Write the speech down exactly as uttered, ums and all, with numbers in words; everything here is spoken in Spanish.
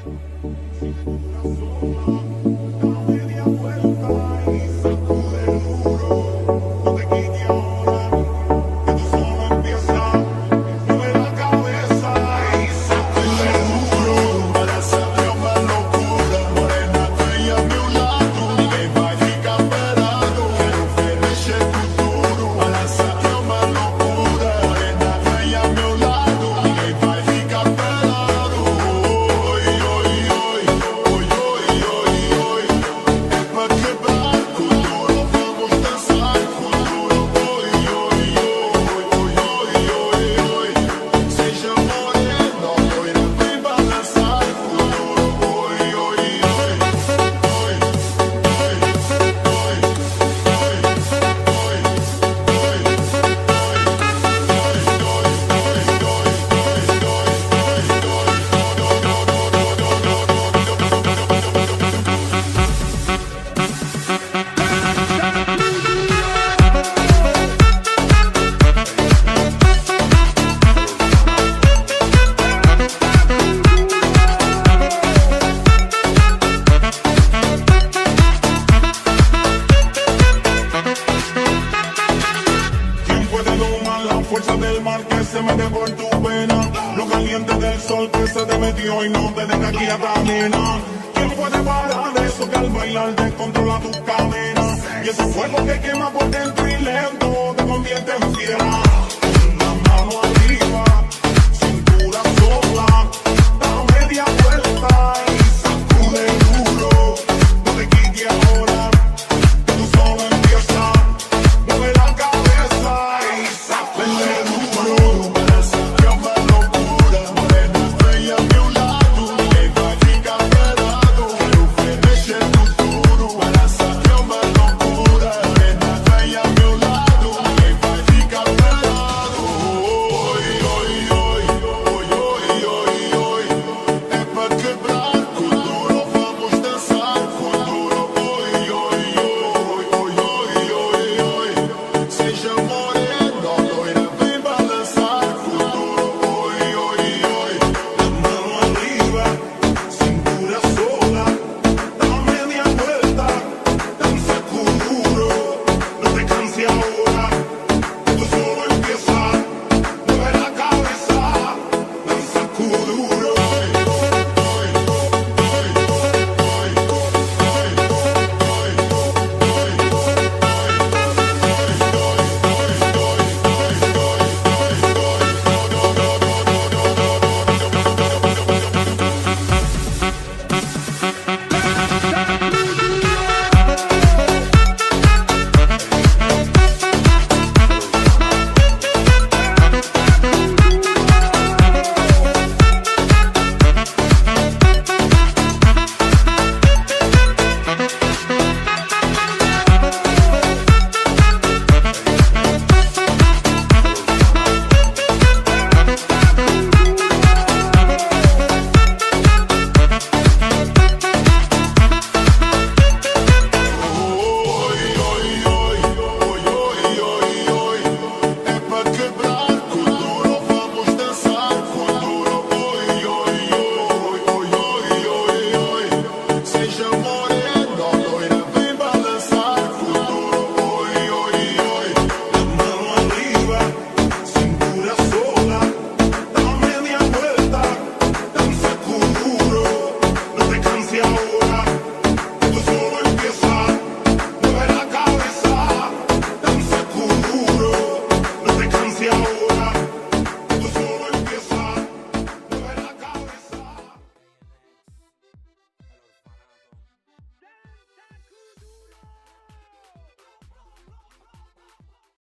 fuerza del mar que se mete por tu pena, lo caliente del sol que se te metió y no te deja aquí a caminar. ¿Quién puede parar eso que al bailar descontrola tus cadenas? Y ese fuego que quema por dentro y lento te convierte en fiera. Una mano arriba, cintura sola.